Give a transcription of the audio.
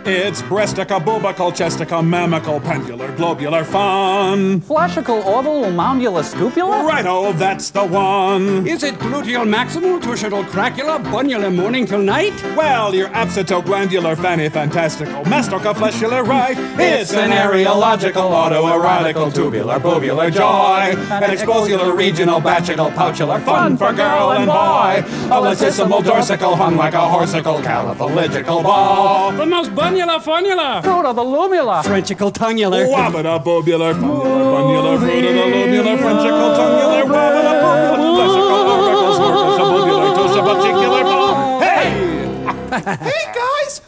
It's breastica, bubical, chestica, mammical, pendular, globular, fun. Flashical, orbital, moundular, scoopula? Righto, that's the one. Is it gluteal maximal, tuscital cracula, bunular morning till night? Well, you're absitoglandular, fanny fantastical, mastoca fleshular, right? It's an areological, autoerotical, tubular, bovular joy. An exposular, regional, bachical, pouchular, fun for girl and boy. A latissimal, dorsical, hung like a horsical, caliphalygical ball. The most bunular funula. Fruit of the lumula. Frenchical tongular. Wabada, bobular, funnular, bunular, fruit of the lobular, frenchical, tongular, wabada, bobular, fleshical, auricle, snorkel, shabular, tusha, particular ball. Hey! Hey guys,